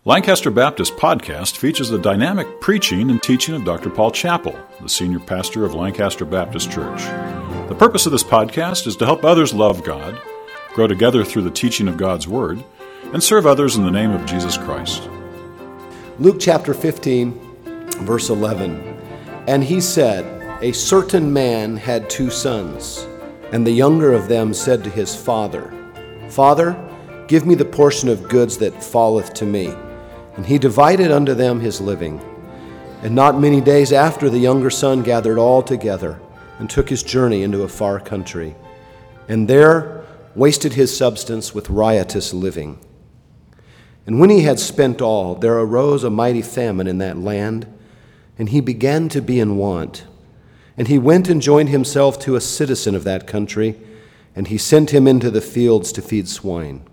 Lancaster Baptist Podcast features the dynamic preaching and teaching of Dr. Paul Chappell, the senior pastor of Lancaster Baptist Church. The purpose of this podcast is to help others love God, grow together through the teaching of God's Word, and serve others in the name of Jesus Christ. Luke chapter 15, verse 11. And he said, A certain man had 2 sons, and the younger of them said to his father, Father, give me the portion of goods that falleth to me. And he divided unto them his living. And not many days after, the younger son gathered all together, and took his journey into a far country, and there wasted his substance with riotous living. And when he had spent all, there arose a mighty famine in that land, and he began to be in want. And he went and joined himself to a citizen of that country, and he sent him into the fields to feed swine.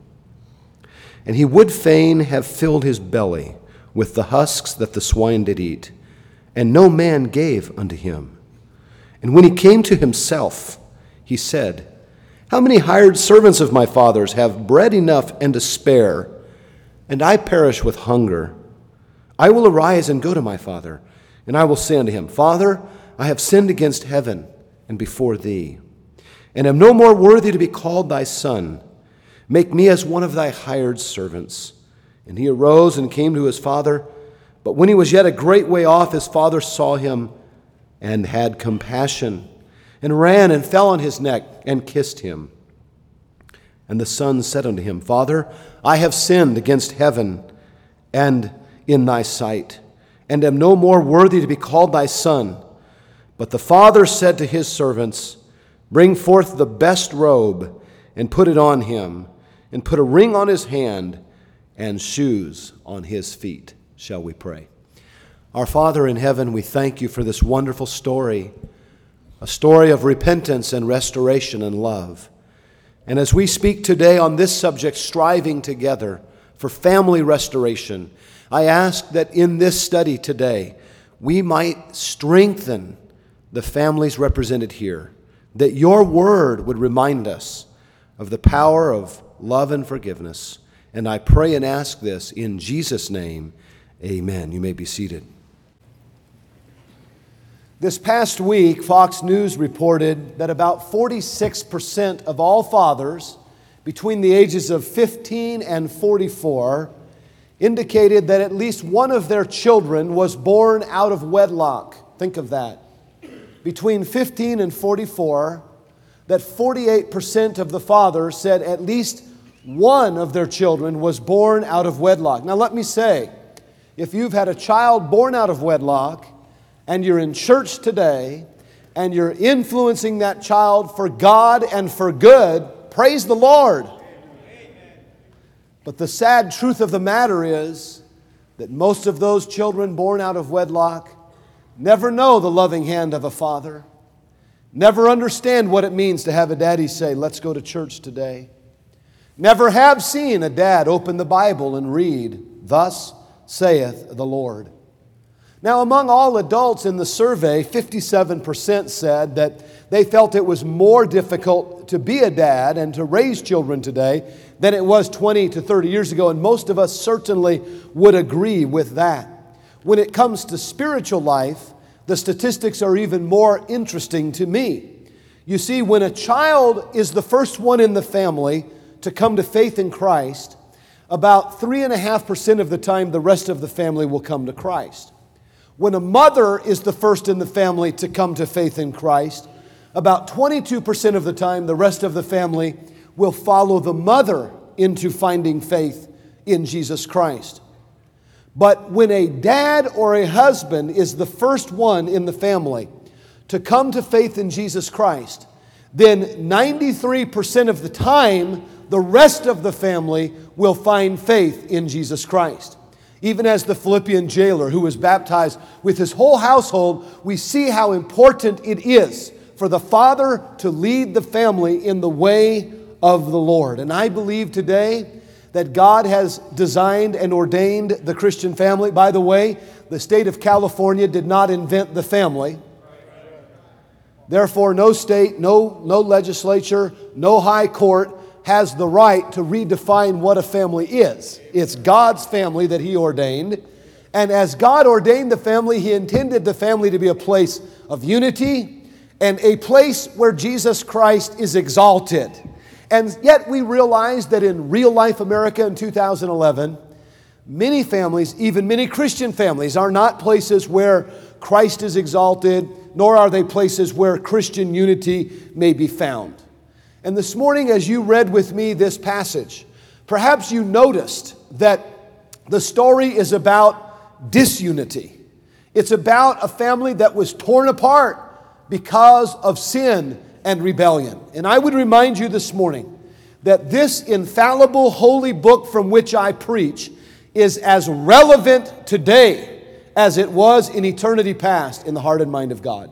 And he would fain have filled his belly with the husks that the swine did eat, and no man gave unto him. And when he came to himself, he said, How many hired servants of my father's have bread enough and to spare, and I perish with hunger? I will arise and go to my father, and I will say unto him, Father, I have sinned against heaven and before thee, and am no more worthy to be called thy son. Make me as one of thy hired servants. And he arose and came to his father. But when he was yet a great way off, his father saw him and had compassion, and ran and fell on his neck and kissed him. And the son said unto him, Father, I have sinned against heaven and in thy sight, and am no more worthy to be called thy son. But the father said to his servants, Bring forth the best robe, and put it on him, and put a ring on his hand, and shoes on his feet. Shall we pray? Our Father in heaven, we thank you for this wonderful story, a story of repentance and restoration and love. And as we speak today on this subject, striving together for family restoration, I ask that in this study today, we might strengthen the families represented here, that your word would remind us of the power of love and forgiveness. And I pray and ask this in Jesus' name, amen. You may be seated. This past week, Fox News reported that about 46% of all fathers between the ages of 15 and 44 indicated that at least one of their children was born out of wedlock. Think of that. Between 15 and 44, that 48% of the fathers said at least one of their children was born out of wedlock. Now let me say, if you've had a child born out of wedlock and you're in church today and you're influencing that child for God and for good, praise the Lord. But the sad truth of the matter is that most of those children born out of wedlock never know the loving hand of a father, never understand what it means to have a daddy say, let's go to church today. Never have seen a dad open the Bible and read, Thus saith the Lord. Now, among all adults in the survey, 57% said that they felt it was more difficult to be a dad and to raise children today than it was 20 to 30 years ago, and most of us certainly would agree with that. When it comes to spiritual life, the statistics are even more interesting to me. You see, when a child is the first one in the family to come to faith in Christ, about 3.5% of the time the rest of the family will come to Christ. When a mother is the first in the family to come to faith in Christ, about 22% of the time the rest of the family will follow the mother into finding faith in Jesus Christ. But when a dad or a husband is the first one in the family to come to faith in Jesus Christ, then 93% of the time, the rest of the family will find faith in Jesus Christ. Even as the Philippian jailer who was baptized with his whole household, we see how important it is for the father to lead the family in the way of the Lord. And I believe today that God has designed and ordained the Christian family. By the way, the state of California did not invent the family. Therefore, no state, no legislature, no high court has the right to redefine what a family is. It's God's family that He ordained. And as God ordained the family, He intended the family to be a place of unity and a place where Jesus Christ is exalted. And yet we realize that in real life America in 2011, many families, even many Christian families, are not places where Christ is exalted, nor are they places where Christian unity may be found. And this morning, as you read with me this passage, perhaps you noticed that the story is about disunity. It's about a family that was torn apart because of sin and rebellion. And I would remind you this morning that this infallible holy book from which I preach is as relevant today as it was in eternity past in the heart and mind of God.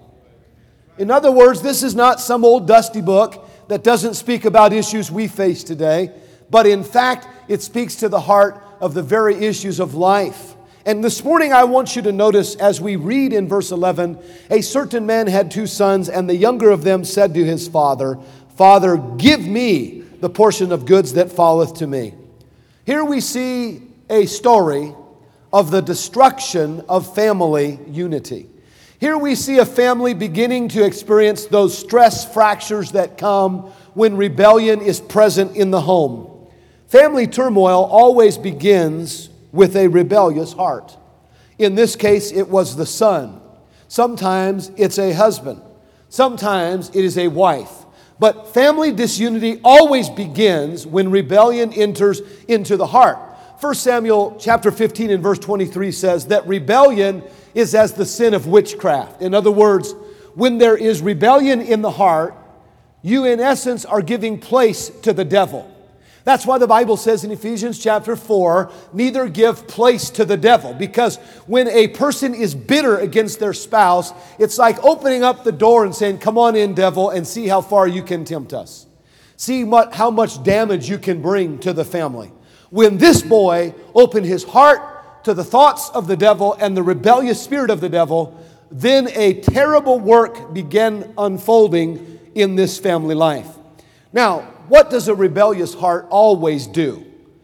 In other words, this is not some old dusty book that doesn't speak about issues we face today, but in fact, it speaks to the heart of the very issues of life. And this morning I want you to notice as we read in verse 11, a certain man had 2 sons, and the younger of them said to his father, Father, give me the portion of goods that falleth to me. Here we see a story of the destruction of family unity. Here we see a family beginning to experience those stress fractures that come when rebellion is present in the home. Family turmoil always begins with a rebellious heart. In this case, it was the son. Sometimes it's a husband. Sometimes it is a wife. But family disunity always begins when rebellion enters into the heart. 1 Samuel chapter 15 and verse 23 says that rebellion is as the sin of witchcraft. In other words, when there is rebellion in the heart, you in essence are giving place to the devil. That's why the Bible says in Ephesians chapter 4, neither give place to the devil. Because when a person is bitter against their spouse, it's like opening up the door and saying, come on in, devil, and see how far you can tempt us. See how much damage you can bring to the family. When this boy opened his heart to the thoughts of the devil and the rebellious spirit of the devil, then a terrible work began unfolding in this family life. Now, what does a rebellious heart always do?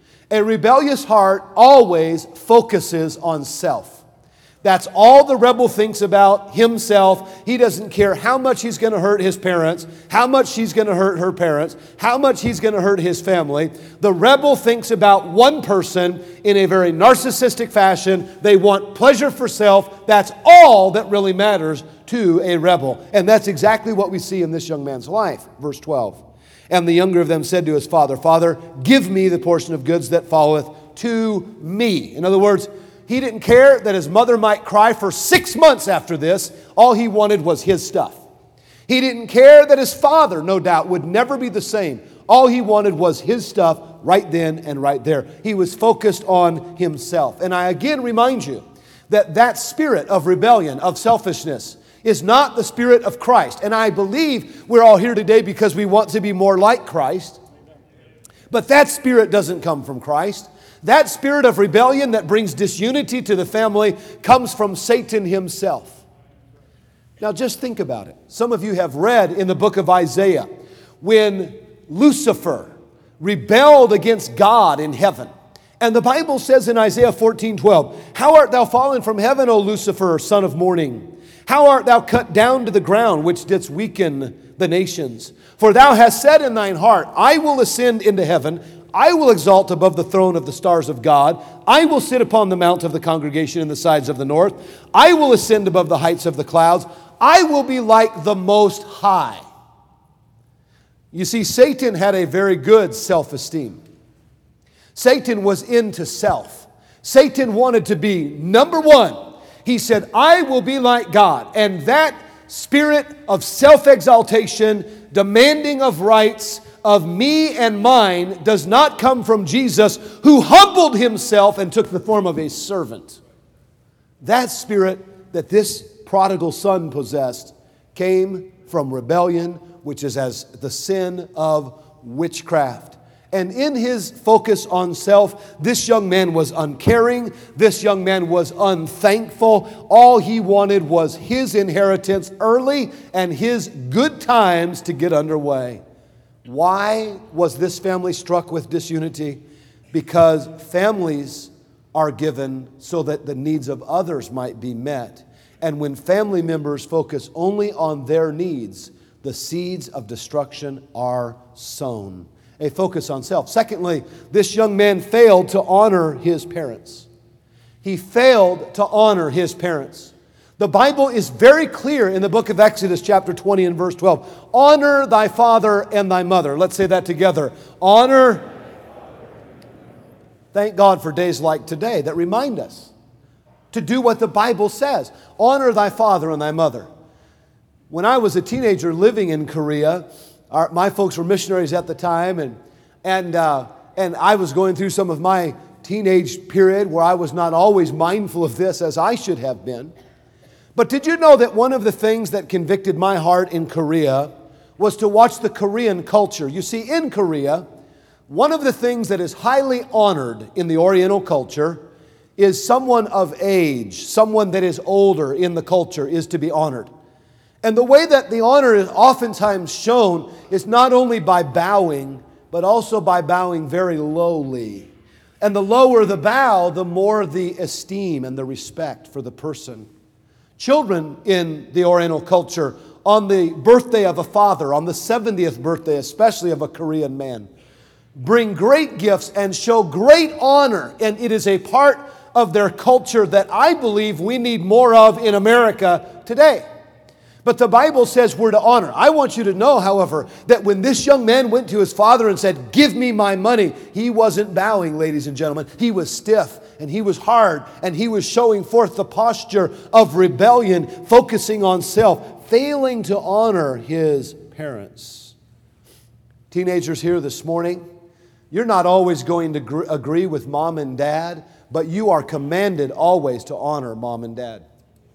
A rebellious heart always focuses on self. That's all the rebel thinks about, himself. He doesn't care how much he's going to hurt his parents, how much he's going to hurt her parents, how much he's going to hurt his family. The rebel thinks about one person in a very narcissistic fashion. They want pleasure for self. That's all that really matters to a rebel. And that's exactly what we see in this young man's life. Verse 12. And the younger of them said to his father, Father, give me the portion of goods that falleth to me. In other words, he didn't care that his mother might cry for 6 months after this. All he wanted was his stuff. He didn't care that his father, no doubt, would never be the same. All he wanted was his stuff right then and right there. He was focused on himself. And I again remind you that that spirit of rebellion, of selfishness, is not the spirit of Christ. And I believe we're all here today because we want to be more like Christ. But that spirit doesn't come from Christ. That spirit of rebellion that brings disunity to the family comes from Satan himself. Now just think about it. Some of you have read in the book of Isaiah when Lucifer rebelled against God in heaven. And the Bible says in Isaiah 14:12, How art thou fallen from heaven, O Lucifer, son of morning? How art thou cut down to the ground, which didst weaken the nations? For thou hast said in thine heart, I will ascend into heaven. I will exalt above the throne of the stars of God. I will sit upon the mount of the congregation in the sides of the north. I will ascend above the heights of the clouds. I will be like the Most High. You see, Satan had a very good self-esteem. Satan was into self. Satan wanted to be number one. He said, I will be like God. And that spirit of self-exaltation, demanding of rights, of me and mine, does not come from Jesus, who humbled himself and took the form of a servant. That spirit that this prodigal son possessed came from rebellion, which is as the sin of witchcraft. And in his focus on self, this young man was uncaring. This young man was unthankful. All he wanted was his inheritance early and his good times to get underway. Why was this family struck with disunity? Because families are given so that the needs of others might be met. And when family members focus only on their needs, the seeds of destruction are sown. A focus on self. Secondly, this young man failed to honor his parents. He failed to honor his parents. The Bible is very clear in the book of Exodus chapter 20 and verse 12. Honor thy father and thy mother. Let's say that together. Honor. Thank God for days like today that remind us to do what the Bible says. Honor thy father and thy mother. When I was a teenager living in Korea, my folks were missionaries at the time, and I was going through some of my teenage period where I was not always mindful of this as I should have been. But did you know that one of the things that convicted my heart in Korea was to watch the Korean culture? You see, in Korea, one of the things that is highly honored in the Oriental culture is someone of age, someone that is older in the culture is to be honored. And the way that the honor is oftentimes shown is not only by bowing, but also by bowing very lowly. And the lower the bow, the more the esteem and the respect for the person. Children in the Oriental culture, on the birthday of a father, on the 70th birthday, especially of a Korean man, bring great gifts and show great honor. And it is a part of their culture that I believe we need more of in America today. But the Bible says we're to honor. I want you to know, however, that when this young man went to his father and said, "Give me my money," he wasn't bowing, ladies and gentlemen. He was stiff and he was hard and he was showing forth the posture of rebellion, focusing on self, failing to honor his parents. Teenagers here this morning, you're not always going to agree with mom and dad, but you are commanded always to honor mom and dad.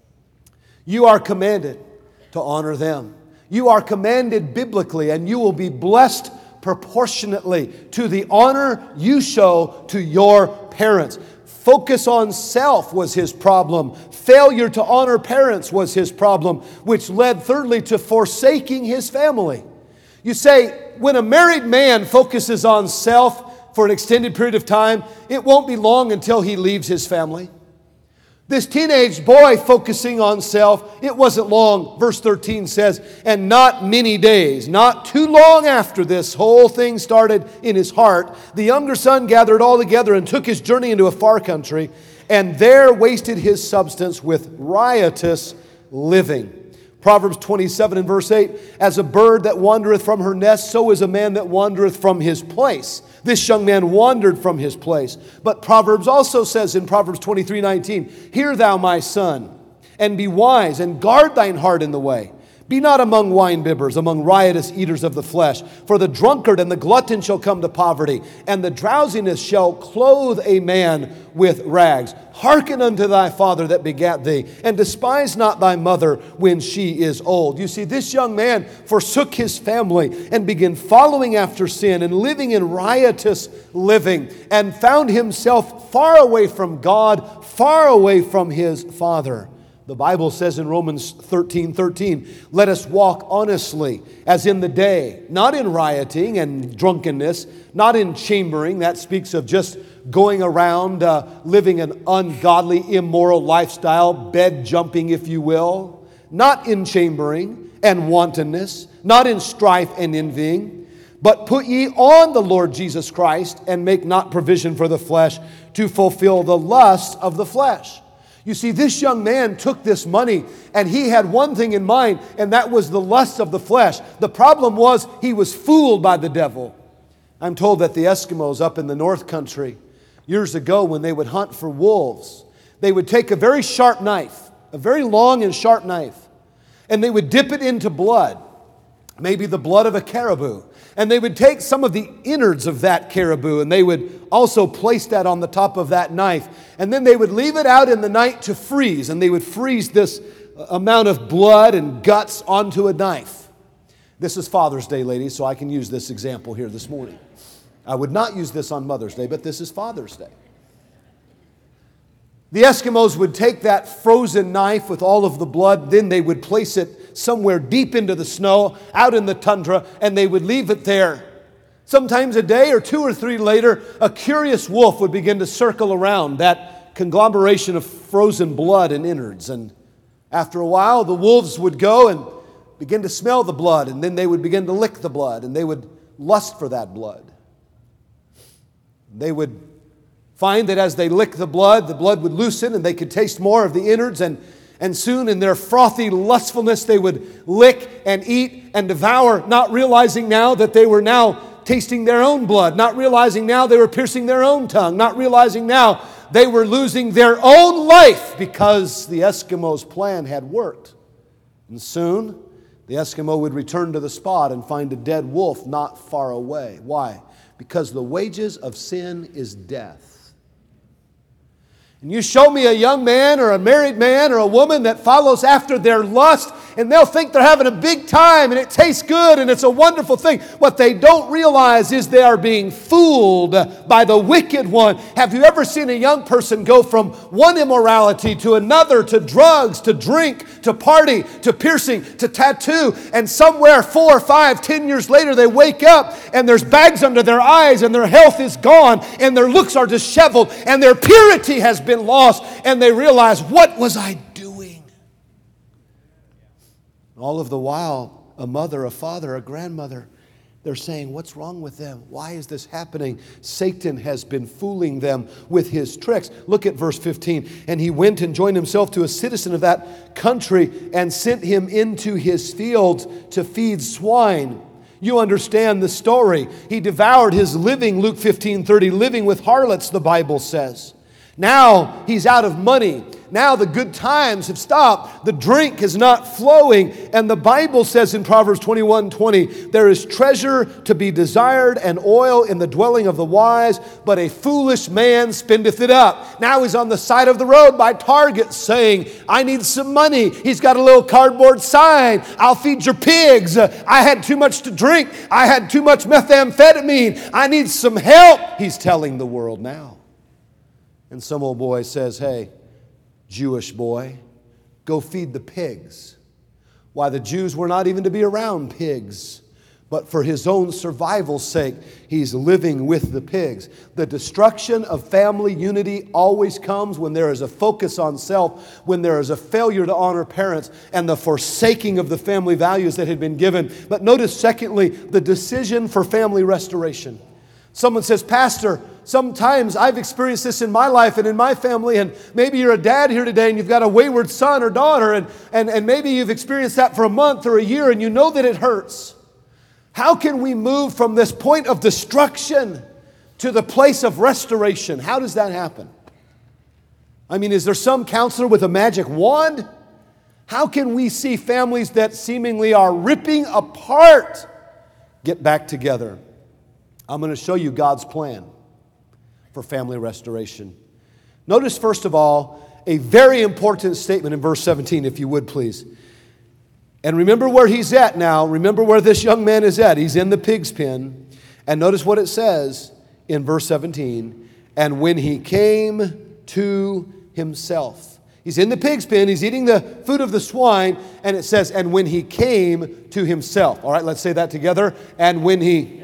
You are commanded to honor them. You are commanded biblically, and you will be blessed proportionately to the honor you show to your parents. Focus on self was his problem. Failure to honor parents was his problem, which led thirdly to forsaking his family. You say, when a married man focuses on self for an extended period of time, it won't be long until he leaves his family. This teenage boy focusing on self, it wasn't long. Verse 13 says, and not many days, not too long after this whole thing started in his heart, the younger son gathered all together and took his journey into a far country, and there wasted his substance with riotous living. Proverbs 27 and verse 8, as a bird that wandereth from her nest, so is a man that wandereth from his place. This young man wandered from his place. But Proverbs also says in Proverbs 23:19, hear thou my son, and be wise, and guard thine heart in the way. Be not among winebibbers, among riotous eaters of the flesh. For the drunkard and the glutton shall come to poverty, and the drowsiness shall clothe a man with rags. Hearken unto thy father that begat thee, and despise not thy mother when she is old. You see, this young man forsook his family and began following after sin and living in riotous living, and found himself far away from God, far away from his father. The Bible says in Romans 13:13, let us walk honestly as in the day, not in rioting and drunkenness, not in chambering. That speaks of just going around living an ungodly, immoral lifestyle, bed jumping, if you will. Not in chambering and wantonness, not in strife and envying. But put ye on the Lord Jesus Christ, and make not provision for the flesh to fulfill the lusts of the flesh. You see, this young man took this money and he had one thing in mind, and that was the lust of the flesh. The problem was he was fooled by the devil. I'm told that the Eskimos up in the North Country, years ago when they would hunt for wolves, they would take a very sharp knife, a very long and sharp knife, and they would dip it into blood, maybe the blood of a caribou. And they would take some of the innards of that caribou and they would also place that on the top of that knife. And then they would leave it out in the night to freeze. And they would freeze this amount of blood and guts onto a knife. This is Father's Day, ladies, so I can use this example here this morning. I would not use this on Mother's Day, but this is Father's Day. The Eskimos would take that frozen knife with all of the blood, then they would place it somewhere deep into the snow, out in the tundra, and they would leave it there. Sometimes a day or 2 or 3 later, a curious wolf would begin to circle around that conglomeration of frozen blood and innards. And after a while, the wolves would go and begin to smell the blood, and then they would begin to lick the blood, and they would lust for that blood. They would find that as they licked the blood would loosen, and they could taste more of the innards, and soon in their frothy lustfulness, they would lick and eat and devour, not realizing now that they were now tasting their own blood, not realizing now they were piercing their own tongue, not realizing now they were losing their own life because the Eskimos' plan had worked. And soon, the Eskimo would return to the spot and find a dead wolf not far away. Why? Because the wages of sin is death. And you show me a young man or a married man or a woman that follows after their lust, and they'll think they're having a big time and it tastes good and it's a wonderful thing. What they don't realize is they are being fooled by the wicked one. Have you ever seen a young person go from one immorality to another, to drugs, to drink, to party, to piercing, to tattoo, and somewhere 4, 5, 10 years later they wake up and there's bags under their eyes and their health is gone and their looks are disheveled and their purity has been lost, and they realize, what was I doing? All of the while, a mother, a father, a grandmother, they're saying, what's wrong with them? Why is this happening? Satan has been fooling them with his tricks. Look at verse 15. And he went and joined himself to a citizen of that country and sent him into his fields to feed swine. You understand the story. He devoured his living, Luke 15:30, living with harlots, the Bible says. Now he's out of money. Now the good times have stopped. The drink is not flowing. And the Bible says in Proverbs 21:20, there is treasure to be desired and oil in the dwelling of the wise, but a foolish man spendeth it up. Now he's on the side of the road by Target saying, I need some money. He's got a little cardboard sign. I'll feed your pigs. I had too much to drink. I had too much methamphetamine. I need some help. He's telling the world now. And some old boy says, hey, Jewish boy, go feed the pigs. Why, the Jews were not even to be around pigs. But for his own survival's sake, he's living with the pigs. The destruction of family unity always comes when there is a focus on self, when there is a failure to honor parents, and the forsaking of the family values that had been given. But notice, secondly, the decision for family restoration. Someone says, Pastor, sometimes I've experienced this in my life and in my family, and maybe you're a dad here today and you've got a wayward son or daughter, and maybe you've experienced that for a month or a year and you know that it hurts. How can we move from this point of destruction to the place of restoration? How does that happen? I mean, is there some counselor with a magic wand? How can we see families that seemingly are ripping apart get back together? I'm going to show you God's plan for family restoration. Notice, first of all, a very important statement in verse 17, if you would, please. And remember where he's at now. Remember where this young man is at. He's in the pig's pen. And notice what it says in verse 17. And when he came to himself. He's in the pig's pen. He's eating the food of the swine. And it says, and when he came to himself. All right, let's say that together. And when he...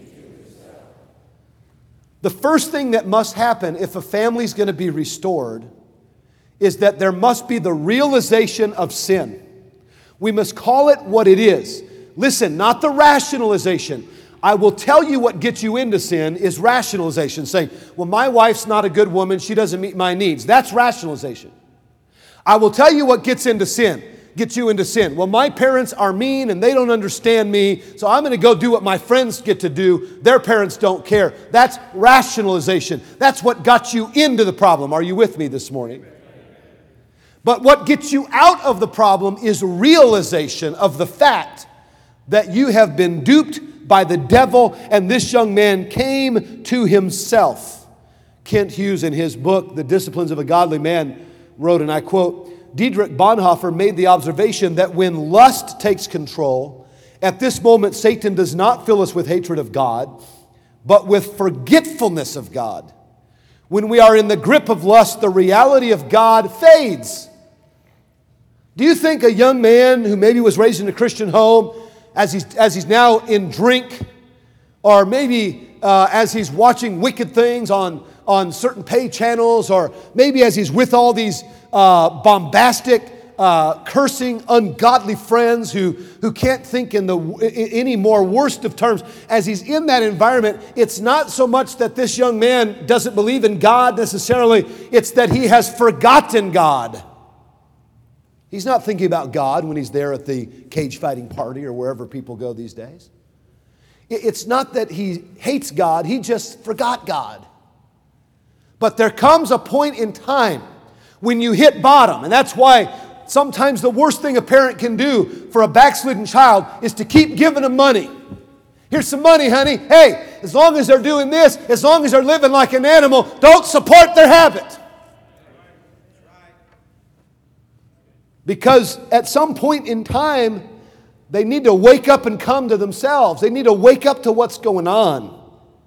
The first thing that must happen if a family is going to be restored is that there must be the realization of sin. We must call it what it is. Listen, not the rationalization. I will tell you what gets you into sin is rationalization. Saying, well, my wife's not a good woman. She doesn't meet my needs. That's rationalization. I will tell you what gets you into sin. Well, my parents are mean and they don't understand me, so I'm going to go do what my friends get to do. Their parents don't care. That's rationalization. That's what got you into the problem. Are you with me this morning? But what gets you out of the problem is realization of the fact that you have been duped by the devil, and this young man came to himself. Kent Hughes, in his book, The Disciplines of a Godly Man, wrote, and I quote, Dietrich Bonhoeffer made the observation that when lust takes control, at this moment Satan does not fill us with hatred of God, but with forgetfulness of God. When we are in the grip of lust, the reality of God fades. Do you think a young man who maybe was raised in a Christian home, as he's now in drink, or maybe as he's watching wicked things on certain pay channels, or maybe as he's with all these bombastic, cursing, ungodly friends who can't think in any more worst of terms, as he's in that environment, it's not so much that this young man doesn't believe in God necessarily, it's that he has forgotten God. He's not thinking about God when he's there at the cage fighting party or wherever people go these days. It's not that he hates God, he just forgot God. But there comes a point in time when you hit bottom, and that's why sometimes the worst thing a parent can do for a backslidden child is to keep giving them money. Here's some money, honey. Hey, as long as they're doing this, as long as they're living like an animal, don't support their habit. Because at some point in time, they need to wake up and come to themselves. They need to wake up to what's going on.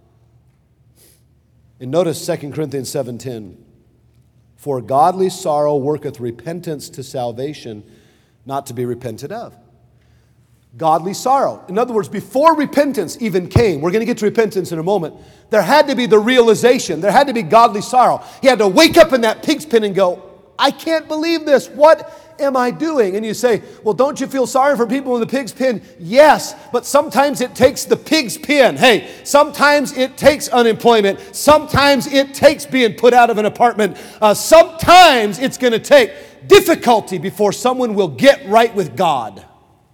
And notice 2 Corinthians 7:10. For godly sorrow worketh repentance to salvation, not to be repented of. Godly sorrow. In other words, before repentance even came, we're going to get to repentance in a moment, there had to be the realization, there had to be godly sorrow. He had to wake up in that pig's pen and go, I can't believe this. What am I doing? And you say, well, don't you feel sorry for people in the pig's pen? Yes, but sometimes it takes the pig's pen. Hey, sometimes it takes unemployment. Sometimes it takes being put out of an apartment. Sometimes it's going to take difficulty before someone will get right with God.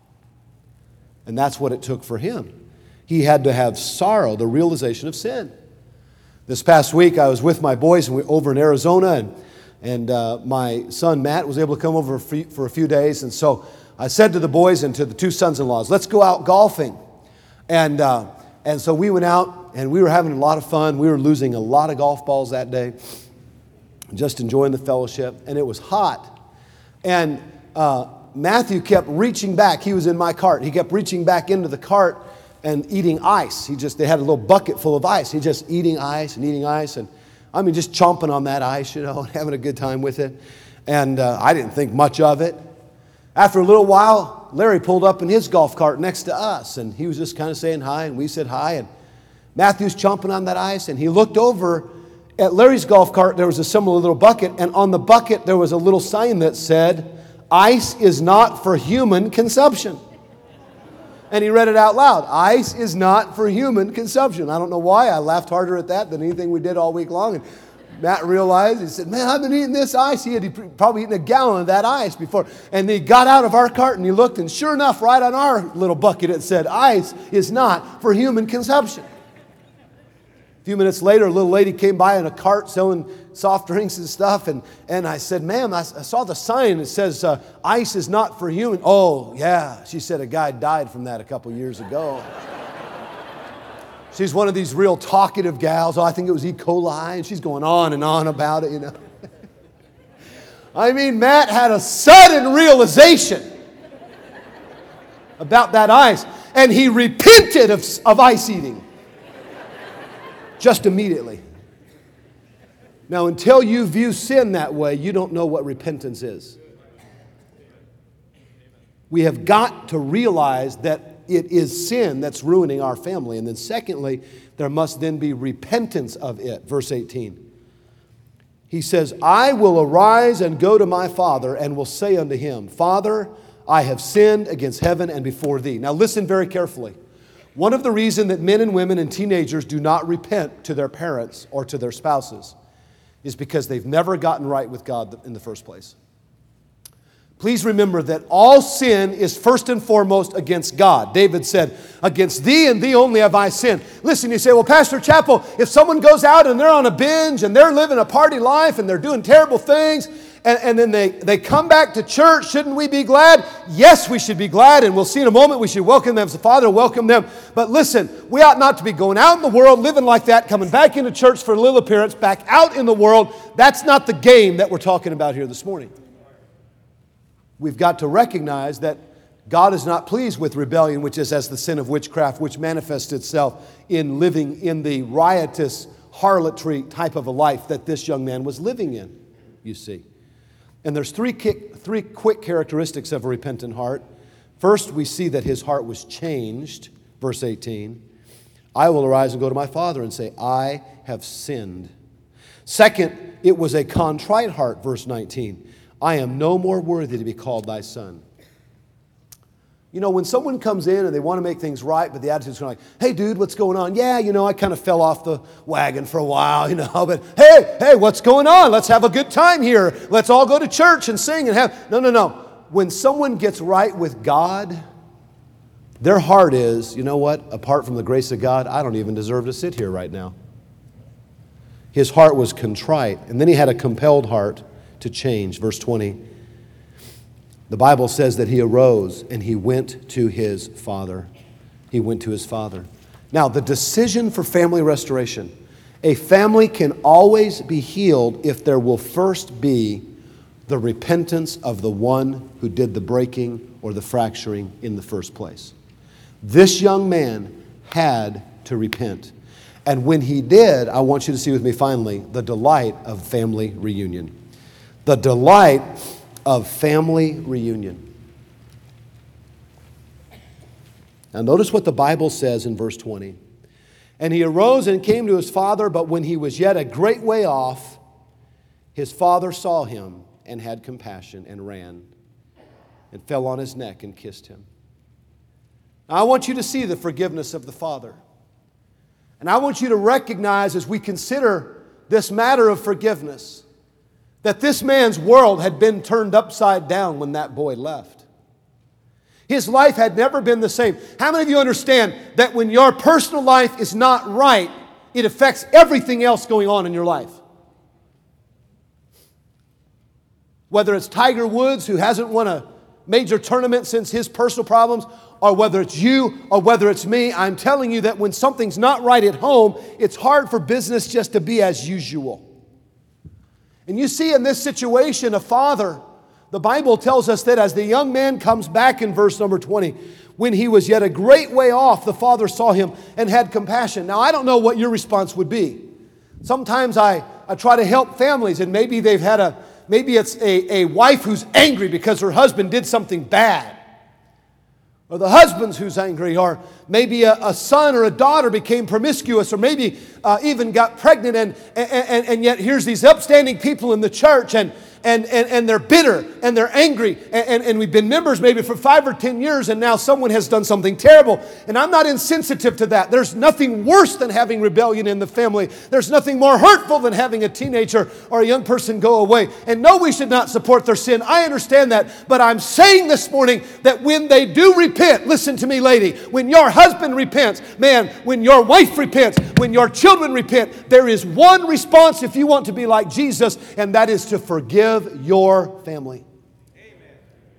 And that's what it took for him. He had to have sorrow, the realization of sin. This past week, I was with my boys and we were over in Arizona, and my son Matt was able to come over for a few days. And so I said to the boys and to the two sons-in-laws, let's go out golfing. And so we went out and we were having a lot of fun. We were losing a lot of golf balls that day, just enjoying the fellowship. And it was hot. And Matthew kept reaching back. He was in my cart. He kept reaching back into the cart and eating ice. They had a little bucket full of ice. He just eating ice and eating ice. And I mean, just chomping on that ice, having a good time with it. And I didn't think much of it. After a little while, Larry pulled up in his golf cart next to us. And he was just kind of saying hi, and we said hi. And Matthew's chomping on that ice. And he looked over at Larry's golf cart. There was a similar little bucket. And on the bucket, there was a little sign that said, ice is not for human consumption. And he read it out loud. Ice is not for human consumption. I don't know why. I laughed harder at that than anything we did all week long. And Matt realized, he said, man, I've been eating this ice. He had probably eaten a gallon of that ice before. And he got out of our cart and he looked, and sure enough, right on our little bucket, it said, ice is not for human consumption. A few minutes later, a little lady came by in a cart selling soft drinks and stuff. And I said, ma'am, I saw the sign that says, ice is not for human. Oh, yeah. She said a guy died from that a couple years ago. She's one of these real talkative gals. Oh, I think it was E. coli. And she's going on and on about it, I mean, Matt had a sudden realization about that ice. And he repented of ice eating. Just immediately. Now, until you view sin that way, you don't know what repentance is. We have got to realize that it is sin that's ruining our family. And then secondly, there must then be repentance of it. Verse 18. He says, I will arise and go to my father and will say unto him, Father, I have sinned against heaven and before thee. Now listen very carefully. One of the reasons that men and women and teenagers do not repent to their parents or to their spouses is because they've never gotten right with God in the first place. Please remember that all sin is first and foremost against God. David said, against thee and thee only have I sinned. Listen, you say, well, Pastor Chappell, if someone goes out and they're on a binge and they're living a party life and they're doing terrible things, and then they come back to church, shouldn't we be glad? Yes, we should be glad, and we'll see in a moment. We should welcome them as the Father welcome them. But listen, we ought not to be going out in the world, living like that, coming back into church for a little appearance, back out in the world. That's not the game that we're talking about here this morning. We've got to recognize that God is not pleased with rebellion, which is as the sin of witchcraft, which manifests itself in living in the riotous harlotry type of a life that this young man was living in, you see. And there's three quick characteristics of a repentant heart. First, we see that his heart was changed. Verse 18. I will arise and go to my father and say, I have sinned. Second, it was a contrite heart. Verse 19. I am no more worthy to be called thy son. You know, when someone comes in and they want to make things right, but the attitude's kind of like, hey, dude, what's going on? Yeah, I kind of fell off the wagon for a while, but hey, what's going on? Let's have a good time here. Let's all go to church and sing and have... No. When someone gets right with God, their heart is, you know what? Apart from the grace of God, I don't even deserve to sit here right now. His heart was contrite, and then he had a compelled heart to change. Verse 20. The Bible says that he arose and he went to his father. He went to his father. Now, the decision for family restoration. A family can always be healed if there will first be the repentance of the one who did the breaking or the fracturing in the first place. This young man had to repent. And when he did, I want you to see with me finally, the delight of family reunion. The delight of family reunion. Now notice what the Bible says in verse 20. And he arose and came to his father, but when he was yet a great way off, his father saw him and had compassion and ran and fell on his neck and kissed him. Now, I want you to see the forgiveness of the father. And I want you to recognize as we consider this matter of forgiveness that this man's world had been turned upside down when that boy left. His life had never been the same. How many of you understand that when your personal life is not right, it affects everything else going on in your life? Whether it's Tiger Woods, who hasn't won a major tournament since his personal problems, or whether it's you, or whether it's me, I'm telling you that when something's not right at home, it's hard for business just to be as usual. And you see in this situation a father, the Bible tells us that as the young man comes back in verse number 20, when he was yet a great way off, the father saw him and had compassion. Now, I don't know what your response would be. Sometimes I try to help families, and maybe it's a wife who's angry because her husband did something bad. Or the husband's who's angry, or maybe a son or a daughter became promiscuous, or maybe even got pregnant, and yet here's these upstanding people in the church, and they're bitter, and they're angry, and we've been members maybe for 5 or 10 years, and now someone has done something terrible. And I'm not insensitive to that. There's nothing worse than having rebellion in the family. There's nothing more hurtful than having a teenager or a young person go away. And no, we should not support their sin. I understand that. But I'm saying this morning that when they do repent, listen to me, lady, when your husband repents, man, when your wife repents, when your children repent, there is one response if you want to be like Jesus, and that is to forgive your family. Amen.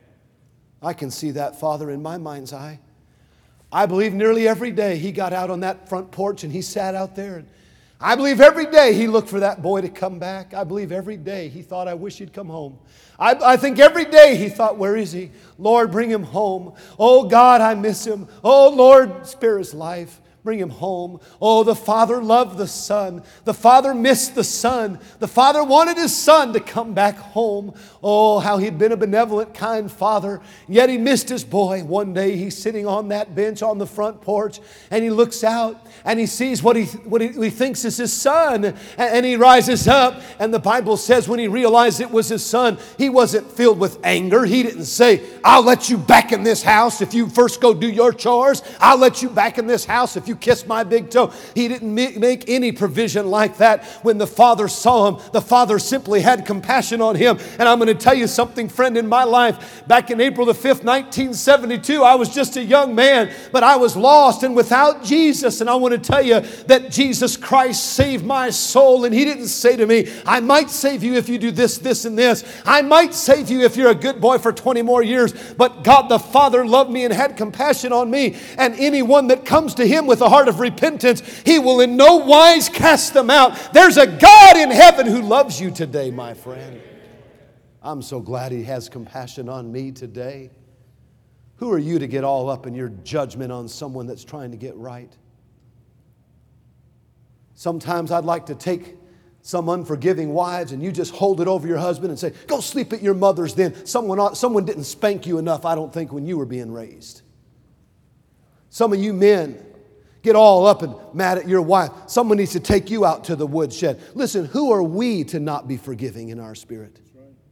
I can see that, Father, in my mind's eye. I believe nearly every day he got out on that front porch and he sat out there. And I believe every day he looked for that boy to come back. I believe every day he thought, I wish he'd come home. I think every day he thought, where is he? Lord, bring him home. Oh, God, I miss him. Oh, Lord, spare his life. Bring him home. Oh, the father loved the son. The father missed the son. The father wanted his son to come back home. Oh, how he'd been a benevolent, kind father. Yet he missed his boy. One day he's sitting on that bench on the front porch, and he looks out and he sees what he thinks is his son. And he rises up, and the Bible says when he realized it was his son, he wasn't filled with anger. He didn't say, I'll let you back in this house if you first go do your chores. I'll let you back in this house if you kiss my big toe. He didn't make any provision like that. When the father saw him, the father simply had compassion on him. And I'm going to tell you something, friend, in my life, back in April the 5th, 1972, I was just a young man, but I was lost and without Jesus. And I want to tell you that Jesus Christ saved my soul. And he didn't say to me, I might save you if you do this, this, and this. I might save you if you're a good boy for 20 more years. But God the Father loved me and had compassion on me. And anyone that comes to him with a heart of repentance, he will in no wise cast them out. There's a God in heaven who loves you today, my friend. I'm so glad he has compassion on me today. Who are you to get all up in your judgment on someone that's trying to get right? Sometimes I'd like to take some unforgiving wives, and you just hold it over your husband and say, go sleep at your mother's then. Someone didn't spank you enough, I don't think, when you were being raised. Some of you men get all up and mad at your wife. Someone needs to take you out to the woodshed. Listen, who are we to not be forgiving in our spirit?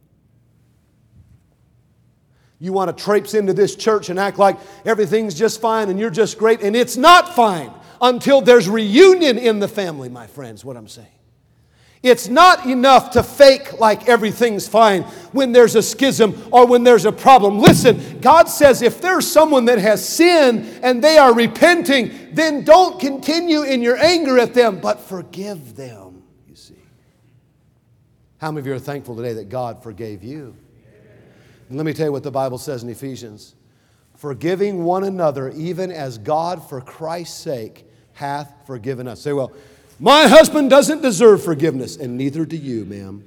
You want to traipse into this church and act like everything's just fine and you're just great, and it's not fine until there's reunion in the family, my friends, what I'm saying. It's not enough to fake like everything's fine when there's a schism or when there's a problem. Listen, God says if there's someone that has sinned and they are repenting, then don't continue in your anger at them, but forgive them, you see. How many of you are thankful today that God forgave you? And let me tell you what the Bible says in Ephesians. Forgiving one another, even as God for Christ's sake hath forgiven us. Say, well, my husband doesn't deserve forgiveness, and neither do you, ma'am.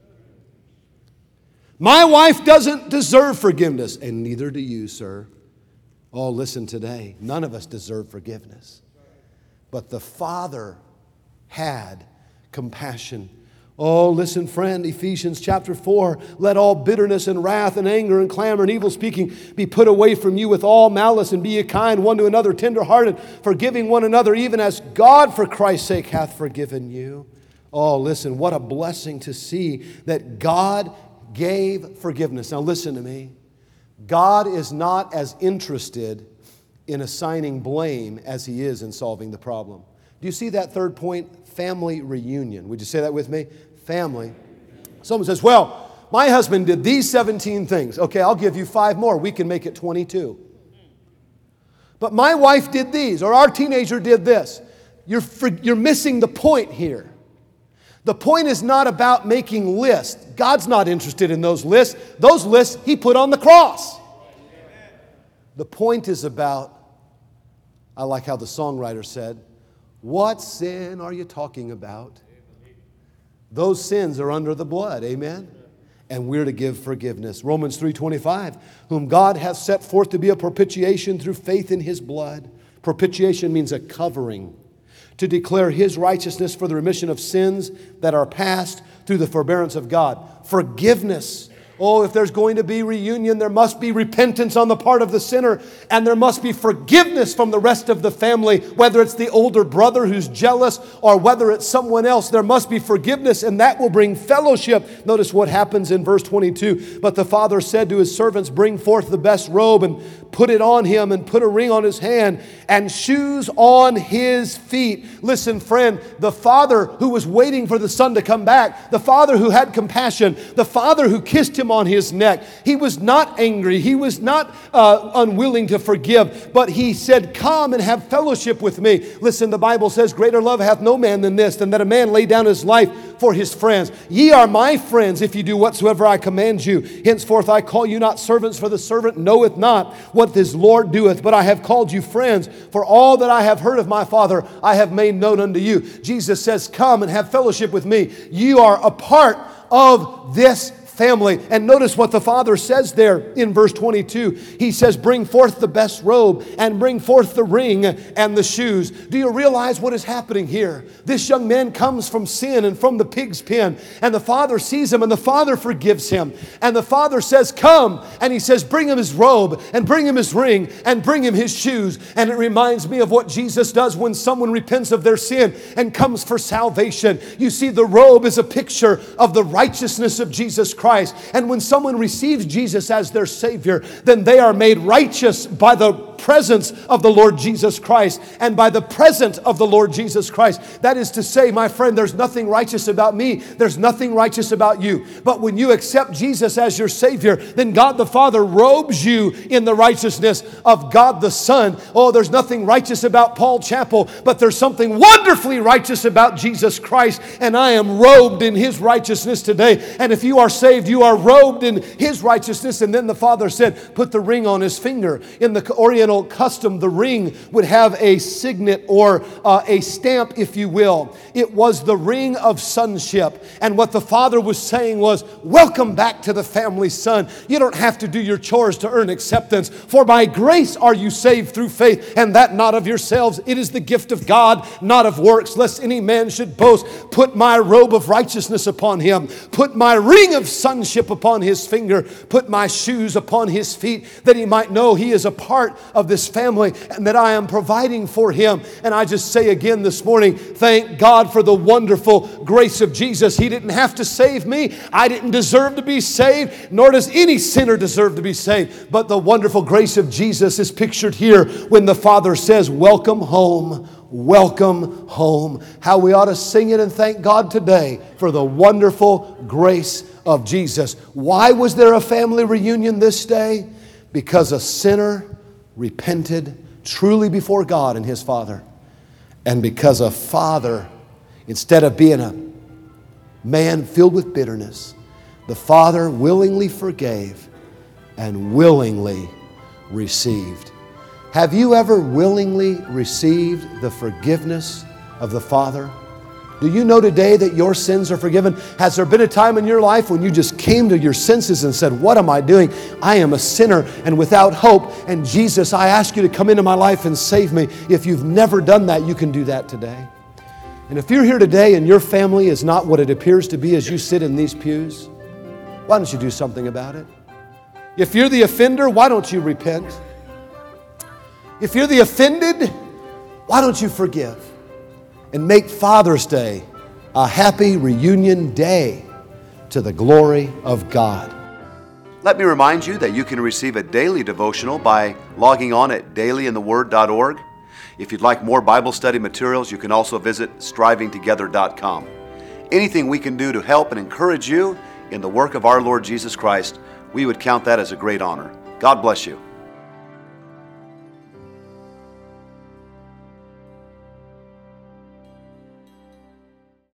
My wife doesn't deserve forgiveness, and neither do you, sir. Oh, listen today. None of us deserve forgiveness. But the Father had compassion. Oh, listen, friend, Ephesians chapter 4, let all bitterness and wrath and anger and clamor and evil speaking be put away from you with all malice, and be ye kind one to another, tender-hearted, forgiving one another, even as God for Christ's sake hath forgiven you. Oh, listen, what a blessing to see that God gave forgiveness. Now listen to me. God is not as interested in assigning blame as He is in solving the problem. Do you see that third point? Family reunion. Would you say that with me? Family. Someone says, well, my husband did these 17 things. Okay, I'll give you 5 more. We can make it 22. But my wife did these, or our teenager did this. You're missing the point here. The point is not about making lists. God's not interested in those lists. Those lists He put on the cross. The point is about, I like how the songwriter said, what sin are you talking about? Those sins are under the blood, amen? And we're to give forgiveness. Romans 3:25, whom God hath set forth to be a propitiation through faith in His blood. Propitiation means a covering. To declare His righteousness for the remission of sins that are past through the forbearance of God. Forgiveness. Oh, if there's going to be reunion, there must be repentance on the part of the sinner, and there must be forgiveness from the rest of the family, whether it's the older brother who's jealous or whether it's someone else. There must be forgiveness, and that will bring fellowship. Notice what happens in verse 22. But the father said to his servants, bring forth the best robe and put it on him, and put a ring on his hand and shoes on his feet. Listen, friend, the father who was waiting for the son to come back, the father who had compassion, the father who kissed him on his neck. He was not angry. He was not unwilling to forgive, but he said, come and have fellowship with me. Listen, the Bible says, greater love hath no man than this, than that a man lay down his life for his friends. Ye are my friends if you do whatsoever I command you. Henceforth I call you not servants, for the servant knoweth not what his Lord doeth, but I have called you friends, for all that I have heard of my Father I have made known unto you. Jesus says, come and have fellowship with me. You are a part of this family. And notice what the father says there in verse 22. He says, bring forth the best robe and bring forth the ring and the shoes. Do you realize what is happening here? This young man comes from sin and from the pig's pen, and the father sees him and the father forgives him. And the father says, come, and he says, bring him his robe and bring him his ring and bring him his shoes. And it reminds me of what Jesus does when someone repents of their sin and comes for salvation. You see, the robe is a picture of the righteousness of Jesus Christ. And when someone receives Jesus as their Savior, then they are made righteous by the presence of the Lord Jesus Christ and by the present of the Lord Jesus Christ. That is to say, my friend, there's nothing righteous about me. There's nothing righteous about you. But when you accept Jesus as your Savior, then God the Father robes you in the righteousness of God the Son. Oh, there's nothing righteous about Paul Chappell, but there's something wonderfully righteous about Jesus Christ. And I am robed in His righteousness today. And if you are saved, you are robed in His righteousness. And then the Father said, put the ring on his finger. In the Oriental Oriental custom, the ring would have a signet or a stamp, if you will. It was the ring of sonship. And what the father was saying was, welcome back to the family, son. You don't have to do your chores to earn acceptance. For by grace are you saved through faith, and that not of yourselves. It is the gift of God, not of works, lest any man should boast. Put my robe of righteousness upon him. Put my ring of sonship upon his finger. Put my shoes upon his feet, that he might know he is a part of this family and that I am providing for him. And I just say again this morning, thank God for the wonderful grace of Jesus. He didn't have to save me. I didn't deserve to be saved, nor does any sinner deserve to be saved. But the wonderful grace of Jesus is pictured here when the Father says, welcome home. Welcome home. How we ought to sing it and thank God today for the wonderful grace of Jesus. Why was there a family reunion this day? Because a sinner repented truly before God and his Father. And because a father, instead of being a man filled with bitterness, the Father willingly forgave and willingly received. Have you ever willingly received the forgiveness of the Father? Do you know today that your sins are forgiven? Has there been a time in your life when you just came to your senses and said, what am I doing? I am a sinner and without hope. And Jesus, I ask you to come into my life and save me. If you've never done that, you can do that today. And if you're here today and your family is not what it appears to be as you sit in these pews, why don't you do something about it? If you're the offender, why don't you repent? If you're the offended, why don't you forgive? And make Father's Day a happy reunion day to the glory of God. Let me remind you that you can receive a daily devotional by logging on at dailyintheword.org. If you'd like more Bible study materials, you can also visit strivingtogether.com. Anything we can do to help and encourage you in the work of our Lord Jesus Christ, we would count that as a great honor. God bless you.